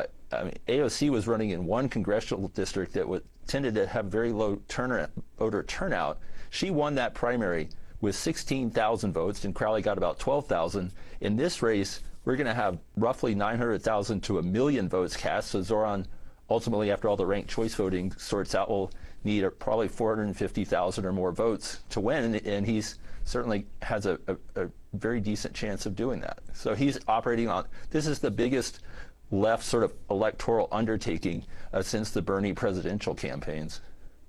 AOC was running in one congressional district that tended to have very low voter turnout. She won that primary with 16,000 votes, and Crowley got about 12,000. In this race, we're going to have roughly 900,000 to 1 million votes cast. So Zohran, ultimately, after all the ranked choice voting sorts out, will need probably 450,000 or more votes to win, and he's certainly has a very decent chance of doing that. So he's operating on, this is the biggest left sort of electoral undertaking since the Bernie presidential campaigns.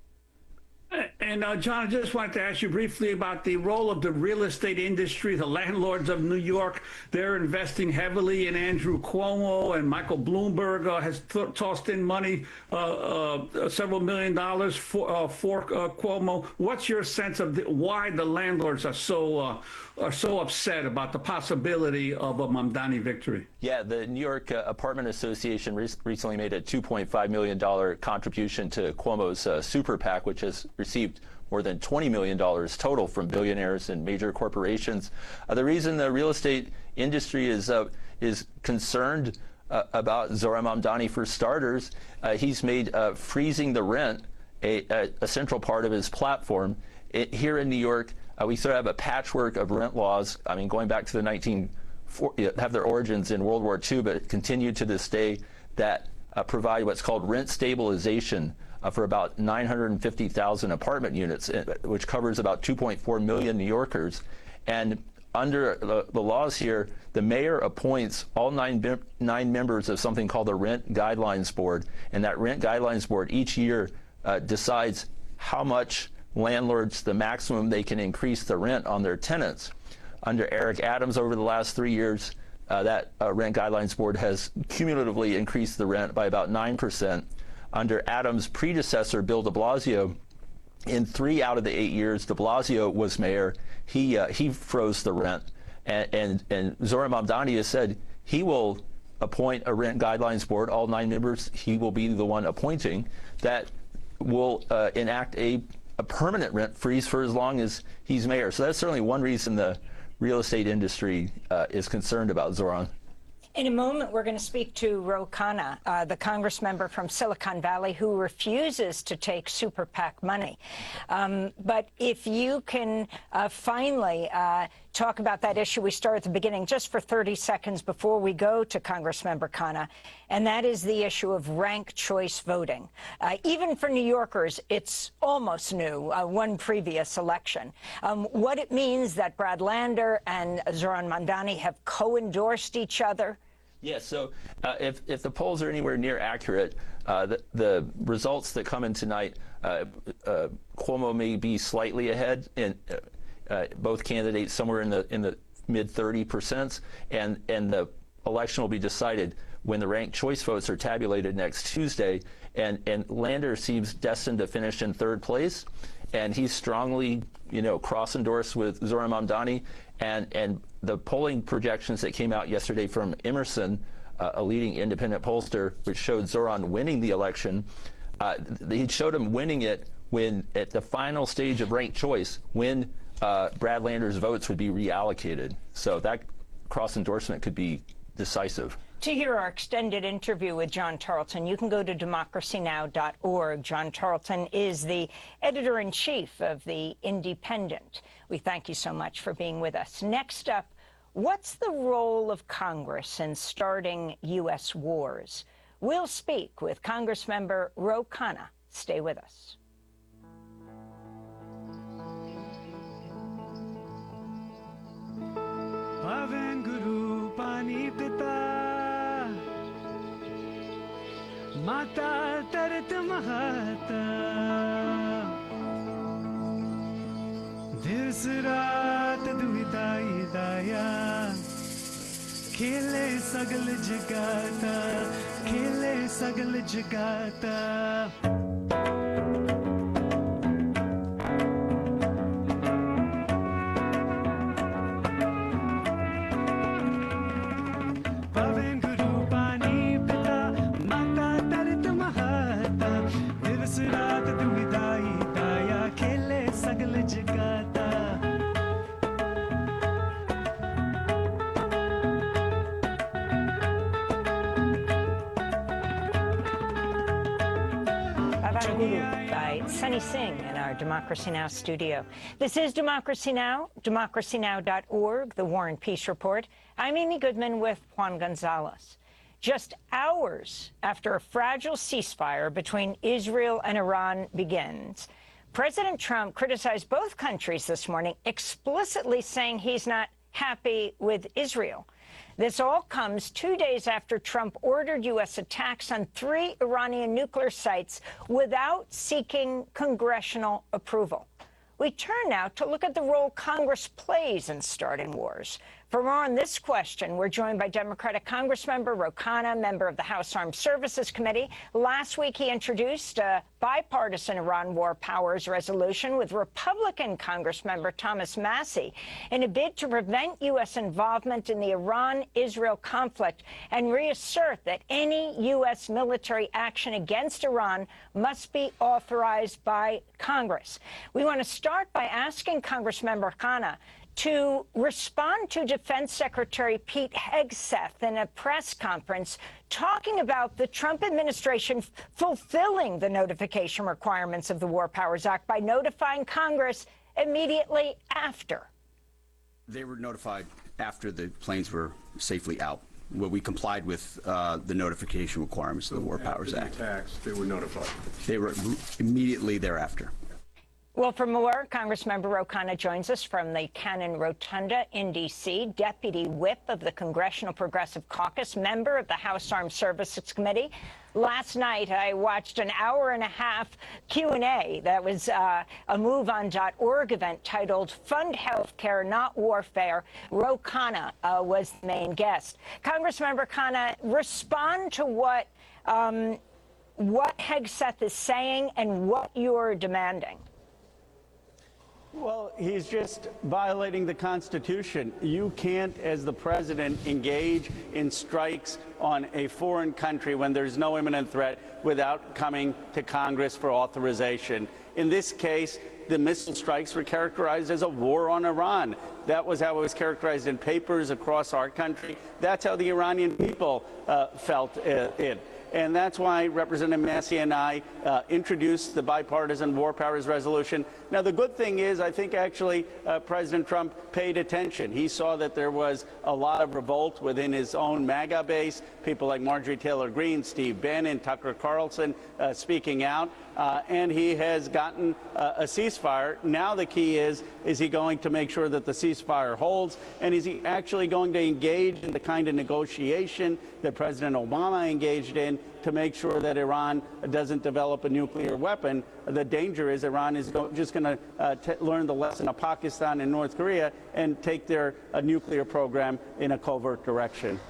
And John, I just wanted to ask you briefly about the role of the real estate industry, the landlords of New York. They're investing heavily in Andrew Cuomo, and Michael Bloomberg has tossed in money, several $1 million for Cuomo. What's your sense of why the landlords are so upset about the possibility of a Mamdani victory? Yeah, the New York Apartment Association recently made a $2.5 million contribution to Cuomo's super PAC, which has received more than $20 million total from billionaires and major corporations. The reason the real estate industry is concerned about Zohran Mamdani, for starters, he's made freezing the rent a central part of his platform. Here in New York, we sort of have a patchwork of rent laws. I mean, going back to the have their origins in World War II, but continue to this day, that provide what's called rent stabilization for about 950,000 apartment units, which covers about 2.4 million New Yorkers. And under the laws here, the mayor appoints all nine members of something called the Rent Guidelines Board. And that Rent Guidelines Board each year decides how much landlords, the maximum they can increase the rent on their tenants. Under Eric Adams over the last 3 years, that Rent Guidelines Board has cumulatively increased the rent by about 9%. Under Adams' predecessor, Bill de Blasio, in 3 out of the 8 years de Blasio was mayor, he froze the rent. And Zohran Mamdani has said he will appoint a rent guidelines board, all 9 members, he will be the one appointing, that will enact a permanent rent freeze for as long as he's mayor. So that's certainly one reason the real estate industry is concerned about Zoran. In a moment, we're going to speak to Ro Khanna, the Congress member from Silicon Valley who refuses to take super PAC money. But if you can finally talk about that issue we started at the beginning, just for 30 seconds before we go to Congressmember Khanna, and that is the issue of ranked choice voting. Even for New Yorkers, it's almost new, one previous election. What it means that Brad Lander and Zoran Mamdani have co-endorsed each other. Yes, so if the polls are anywhere near accurate, the results that come in tonight, Cuomo may be slightly ahead, and both candidates somewhere in the mid 30%, and the election will be decided when the ranked choice votes are tabulated next Tuesday, and Lander seems destined to finish in 3rd place, and he's strongly, cross-endorsed with Zoran Mamdani, and the polling projections that came out yesterday from Emerson, a leading independent pollster, which showed Zoran winning the election, he showed him winning it when, at the final stage of ranked choice, when Brad Lander's votes would be reallocated. So that cross-endorsement could be decisive. To hear our extended interview with John Tarleton, you can go to democracynow.org. John Tarleton is the editor-in-chief of The Independent. We thank you so much for being with us. Next up, what's the role of Congress in starting U.S. wars? We'll speak with Congressmember Ro Khanna. Stay with us. Pavan Guru Pani Pita Mata Tarat Mahata Dis Raat Duvidai Daya Khele Sagal Jagata Khele Sagal Jagata By Sunny Singh in our Democracy Now! Studio. This is Democracy Now!, democracynow.org, the War and Peace Report. I'm Amy Goodman with Juan Gonzalez. Just hours after a fragile ceasefire between Israel and Iran begins, President Trump criticized both countries this morning, explicitly saying he's not happy with Israel. This all comes 2 days after Trump ordered U.S. attacks on 3 Iranian nuclear sites without seeking congressional approval. We turn now to look at the role Congress plays in starting wars. For more on this question, we're joined by Democratic Congressmember Ro Khanna, member of the House Armed Services Committee. Last week, he introduced a bipartisan Iran war powers resolution with Republican Congressmember Thomas Massie in a bid to prevent U.S. involvement in the Iran-Israel conflict and reassert that any U.S. military action against Iran must be authorized by Congress. We want to start by asking Congressmember Khanna to respond to Defense Secretary Pete Hegseth in a press conference talking about the Trump administration fulfilling the notification requirements of the War Powers Act by notifying Congress immediately after. They were notified after the planes were safely out. Well, we complied with the notification requirements of the War Powers Act. Attacks, they were notified. They were immediately thereafter. Well, for more, Congressmember Ro Khanna joins us from the Cannon Rotunda in D.C., Deputy Whip of the Congressional Progressive Caucus, member of the House Armed Services Committee. Last night, I watched an hour-and-a-half Q&A that was a MoveOn.org event titled Fund Healthcare, Not Warfare. Ro Khanna was the main guest. Congressmember Khanna, respond to what Hegseth is saying and what you're demanding. Well, he's just violating the Constitution. You can't, as the president, engage in strikes on a foreign country when there's no imminent threat without coming to Congress for authorization. In this case, the missile strikes were characterized as a war on Iran. That was how it was characterized in papers across our country. That's how the Iranian people felt it. And that's why Representative Massey and I introduced the bipartisan War Powers Resolution. Now, the good thing is, I think actually President Trump paid attention. He saw that there was a lot of revolt within his own MAGA base, people like Marjorie Taylor Greene, Steve Bannon, Tucker Carlson speaking out, and he has gotten a ceasefire. Now the key is he going to make sure that the ceasefire holds, and is he actually going to engage in the kind of negotiation that President Obama engaged in to make sure that Iran doesn't develop a nuclear weapon? The danger is Iran is just going to learn the lesson of Pakistan and North Korea and take their nuclear program in a covert direction.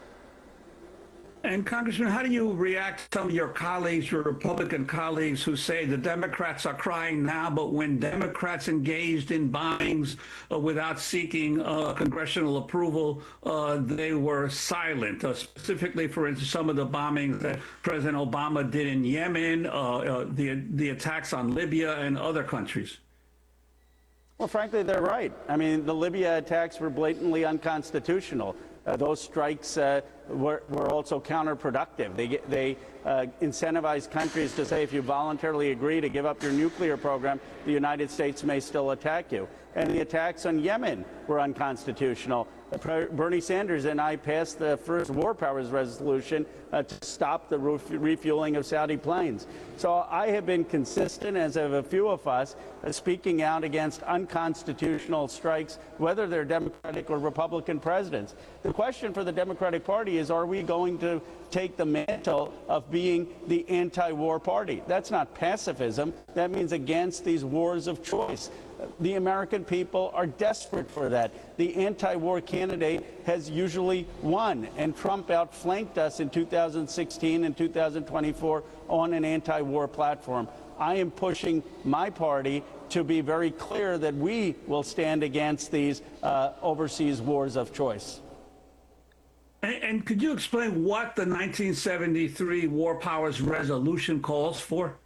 And Congressman, how do you react to some of your colleagues, your Republican colleagues, who say the Democrats are crying now, but when Democrats engaged in bombings without seeking congressional approval, they were silent? Specifically, for instance, some of the bombings that President Obama did in Yemen, the attacks on Libya and other countries. Well, frankly, they're right. I mean, the Libya attacks were blatantly unconstitutional. Those strikes were also counterproductive. They incentivized countries to say, if you voluntarily agree to give up your nuclear program, the United States may still attack you. And the attacks on Yemen were unconstitutional. Bernie Sanders and I passed the first War Powers Resolution to stop the refueling of Saudi planes. So I have been consistent, as have a few of us, speaking out against unconstitutional strikes, whether they're Democratic or Republican presidents. The question for the Democratic Party is, are we going to take the mantle of being the anti-war party? That's not pacifism. That means against these wars of choice. The American people are desperate for that. The anti-war candidate has usually won, and Trump outflanked us in 2016 and 2024 on an anti-war platform. I am pushing my party to be very clear that we will stand against these overseas wars of choice. And could you explain what the 1973 War Powers Resolution calls for?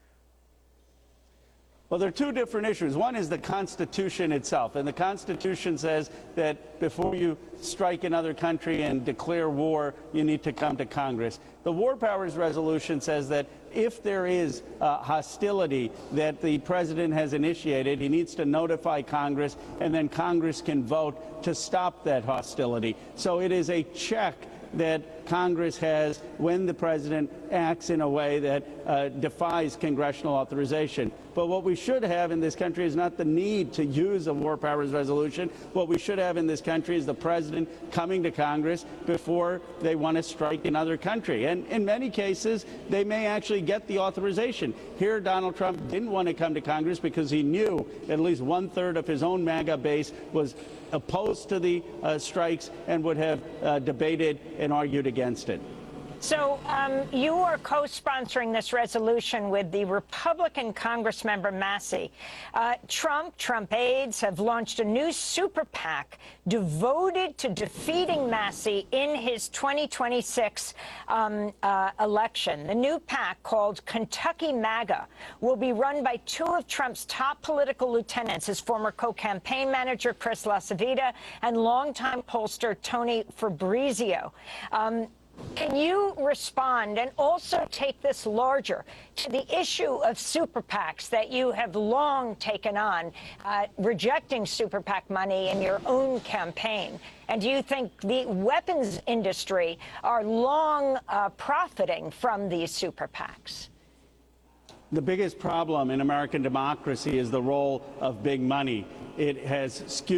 Well, there are two different issues. One is the Constitution itself, and the Constitution says that before you strike another country and declare war, you need to come to Congress. The War Powers Resolution says that if there is hostility that the president has initiated, he needs to notify Congress, and then Congress can vote to stop that hostility. So it is a check that Congress has when the president acts in a way that defies congressional authorization. But what we should have in this country is not the need to use a War Powers Resolution. What we should have in this country is the president coming to Congress before they want to strike another country. And in many cases, they may actually get the authorization. Here, Donald Trump didn't want to come to Congress because he knew at least 1/3 of his own MAGA base was opposed to the strikes and would have debated and argued against it. So you are co-sponsoring this resolution with the Republican Congressmember Massey. Trump aides have launched a new super PAC devoted to defeating Massey in his 2026 election. The new PAC, called Kentucky MAGA, will be run by two of Trump's top political lieutenants, his former co-campaign manager, Chris LaCivita, and longtime pollster Tony Fabrizio. Can you respond and also take this larger to the issue of super PACs that you have long taken on, rejecting super PAC money in your own campaign? And do you think the weapons industry are long profiting from these super PACs? The biggest problem in American democracy is the role of big money. It has skewed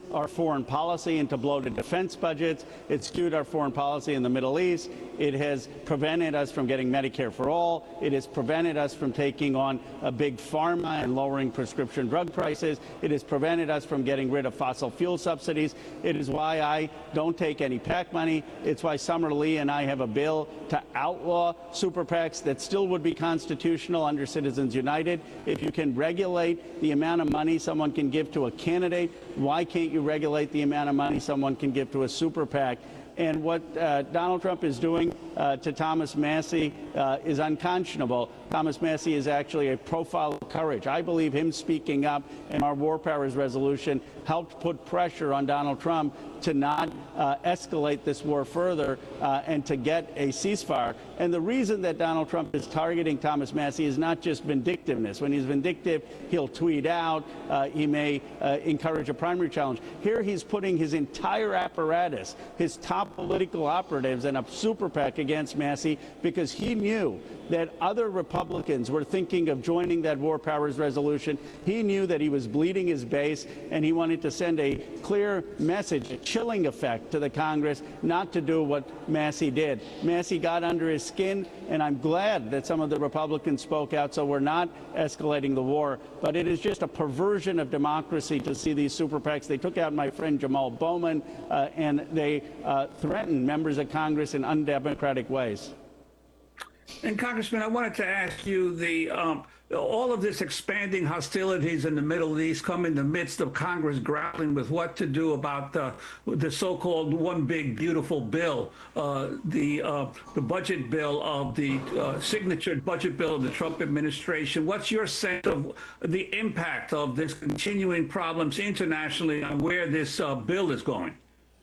our foreign policy into bloated defense budgets. It's skewed our foreign policy in the Middle East. It has prevented us from getting Medicare for all. It has prevented us from taking on a big pharma and lowering prescription drug prices. It has prevented us from getting rid of fossil fuel subsidies. It is why I don't take any PAC money. It's why Summer Lee and I have a bill to outlaw super PACs that still would be constitutional under Citizens United. If you can regulate the amount of money someone can give to a candidate, why can't you regulate the amount of money someone can give to a super PAC? And what Donald Trump is doing to Thomas Massie is unconscionable. Thomas Massie is actually a profile of courage. I believe him speaking up in our War Powers resolution helped put pressure on Donald Trump to not escalate this war further and to get a ceasefire. And the reason that Donald Trump is targeting Thomas Massie is not just vindictiveness. When he's vindictive, he'll tweet out. He may encourage a primary challenge. Here he's putting his entire apparatus, his top political operatives, in a super PAC against Massie because he knew that other Republicans were thinking of joining that War Powers resolution. He knew that he was bleeding his base, and he wanted to send a clear message, a chilling effect to the Congress not to do what Massie did. Massie got under his skin, and I'm glad that some of the Republicans spoke out, so we're not escalating the war. But it is just a perversion of democracy to see these super PACs. They took out my friend Jamal Bowman, and they threatened members of Congress in undemocratic ways. And Congressman, I wanted to ask you, all of this expanding hostilities in the Middle East come in the midst of Congress grappling with what to do about the so-called one big beautiful bill, the budget bill of the signatured budget bill of the Trump administration. What's your sense of the impact of this continuing problems internationally on where this bill is going?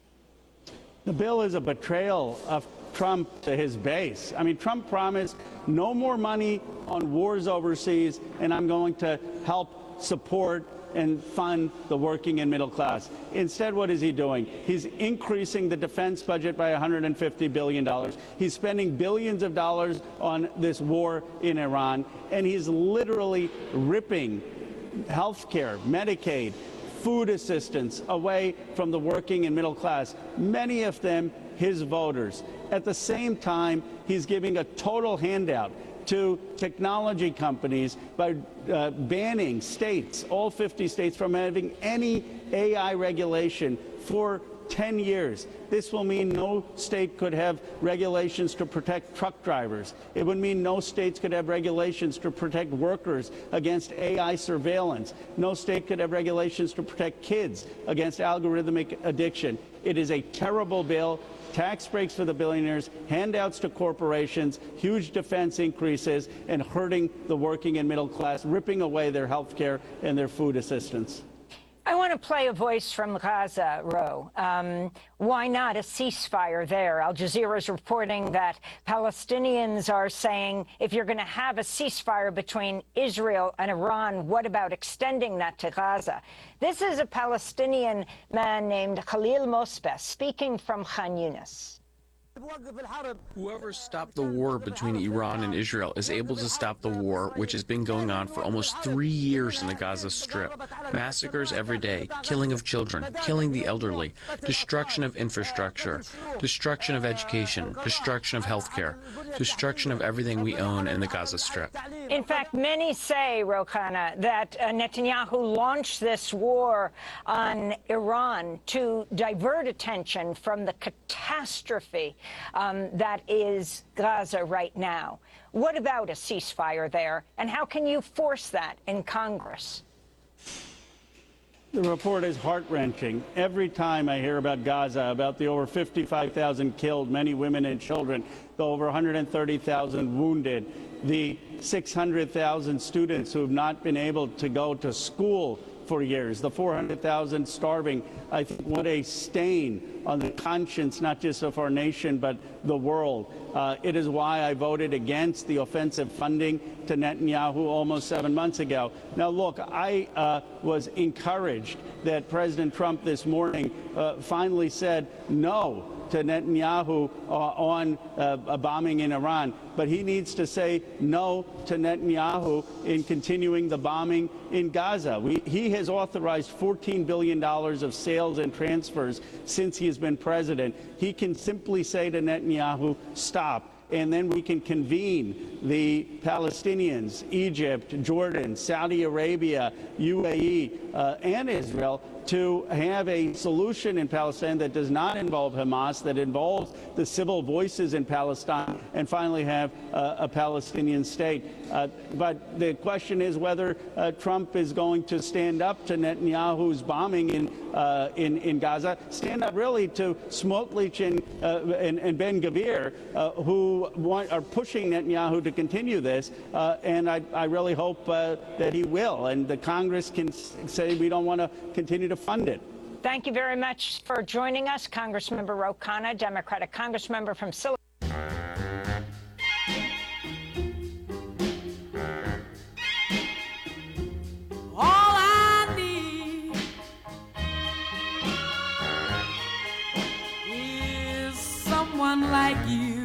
The bill is a betrayal of Trump to his base. I mean, Trump promised no more money on wars overseas, and I'm going to help support and fund the working and middle class. Instead, what is he doing? He's increasing the defense budget by $150 billion. He's spending billions of dollars on this war in Iran, and he's literally ripping health care, Medicaid, food assistance away from the working and middle class, many of them his voters. At the same time, he's giving a total handout to technology companies by banning states, all 50 states, from having any AI regulation for 10 years. This will mean no state could have regulations to protect truck drivers. It would mean no states could have regulations to protect workers against AI surveillance. No state could have regulations to protect kids against algorithmic addiction. It is a terrible bill. Tax breaks for the billionaires, handouts to corporations, huge defense increases, and hurting the working and middle class, ripping away their health care and their food assistance. I want to play a voice from Gaza, Ro. Why not a ceasefire there? Al Jazeera is reporting that Palestinians are saying, if you're going to have a ceasefire between Israel and Iran, what about extending that to Gaza? This is a Palestinian man named Khalil Mosbeh speaking from Khan Yunis. Whoever stopped the war between Iran and Israel is able to stop the war, which has been going on for almost 3 years in the Gaza Strip. Massacres every day, killing of children, killing the elderly, destruction of infrastructure, destruction of education, destruction of healthcare, destruction of everything we own in the Gaza Strip. In fact, many say, Ro Khanna, that Netanyahu launched this war on Iran to divert attention from the catastrophe that is Gaza right now. What about a ceasefire there, and how can you force that in Congress? The report is heart-wrenching. Every time I hear about Gaza, about the over 55,000 killed, many women and children, the over 130,000 wounded, the 600,000 students who have not been able to go to school for years, the 400,000 starving. I think what a stain on the conscience, not just of our nation, but the world. It is why I voted against the offensive funding to Netanyahu almost 7 months ago. Now, look, I was encouraged that President Trump this morning finally said no to Netanyahu on a bombing in Iran, but he needs to say no to Netanyahu in continuing the bombing in Gaza. He has authorized $14 billion of sales and transfers since he has been president. He can simply say to Netanyahu, stop. And then we can convene the Palestinians, Egypt, Jordan, Saudi Arabia, UAE, and Israel to have a solution in Palestine that does not involve Hamas, that involves the civil voices in Palestine, and finally have a Palestinian state. But the question is whether Trump is going to stand up to Netanyahu's bombing in Gaza, stand up really to Smotrich and Ben-Gvir, who are pushing Netanyahu to continue this, and I really hope that he will, and the Congress can say we don't want to continue to fund it. Thank you very much for joining us, Congressmember Ro Khanna, Democratic Congressmember from Silicon. All I need is someone like you.